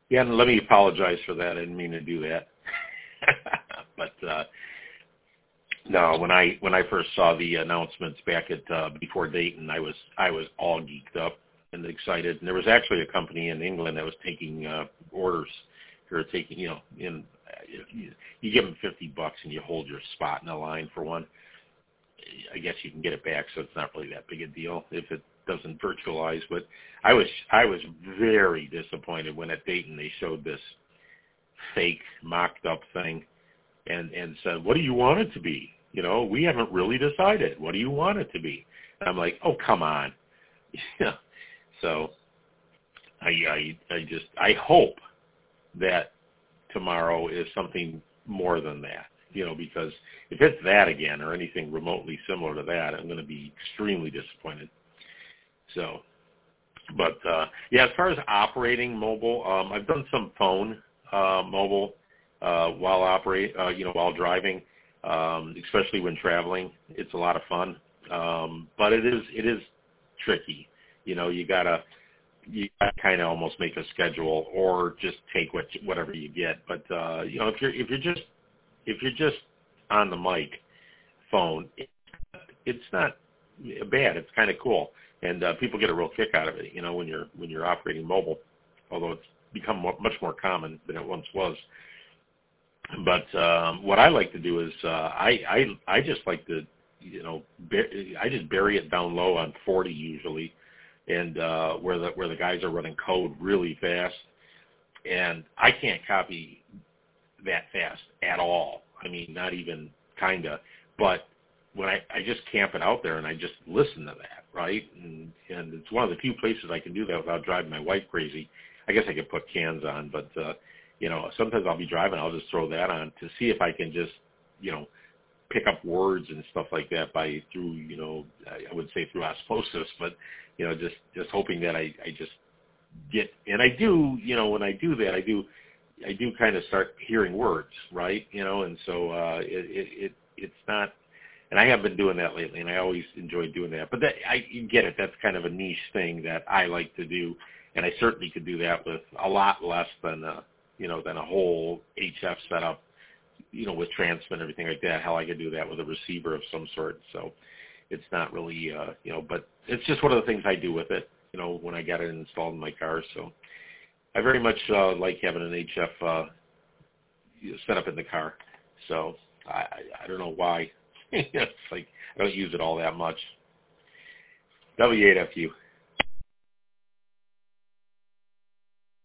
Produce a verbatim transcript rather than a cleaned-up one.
Yeah, and let me apologize for that. I didn't mean to do that. but uh, no, when I when I first saw the announcements back at uh, before Dayton, I was I was all geeked up and excited. And there was actually a company in England that was taking uh, orders. They were taking, you know, in you, you give them fifty bucks and you hold your spot in the line for one. I guess you can get it back, so it's not really that big a deal if it doesn't virtualize. But I was I was very disappointed when at Dayton they showed this fake mocked up thing and and said, "What do you want it to be? You know, we haven't really decided. What do you want it to be?" And I'm like, "Oh, come on." Yeah. So I I I just I hope that tomorrow is something more than that. You know, because if it's that again or anything remotely similar to that, I'm going to be extremely disappointed. So, but uh, yeah, as far as operating mobile, um, I've done some phone uh, mobile uh, while operate, uh, you know, while driving, um, especially when traveling. It's a lot of fun, um, but it is it is tricky. You know, you gotta you gotta kind of almost make a schedule or just take what whatever you get. But uh, you know, if you're if you're just if you're just on the mic phone, it, it's not bad. It's kind of cool, and uh, people get a real kick out of it. You know, when you're when you're operating mobile, although it's become more, much more common than it once was. But um, what I like to do is uh, I, I I just like to you know bur- I just bury it down low on forty usually, and uh, where the where the guys are running code really fast, and I can't copy that fast at all. I mean, not even kinda. But when I, I just camp it out there and I just listen to that, right? And and it's one of the few places I can do that without driving my wife crazy. I guess I could put cans on, but uh, you know, sometimes I'll be driving, I'll just throw that on to see if I can just, you know, pick up words and stuff like that by through, you know, I would say through osmosis, but you know, just just hoping that I, I just get, and I do, you know, when I do that, I do. I do kind of start hearing words, right? You know, and so uh, it, it, it it's not, and I have been doing that lately, and I always enjoy doing that. But that, I you get it. That's kind of a niche thing that I like to do, and I certainly could do that with a lot less than a, you know, than a whole H F setup, you know, with transmit and everything like that. Hell, I could do that with a receiver of some sort. So it's not really, uh, you know, but it's just one of the things I do with it, you know, when I got it installed in my car. So I very much uh, like having an H F uh, set up in the car. So I, I, I don't know why. It's like I don't use it all that much. W eight F U.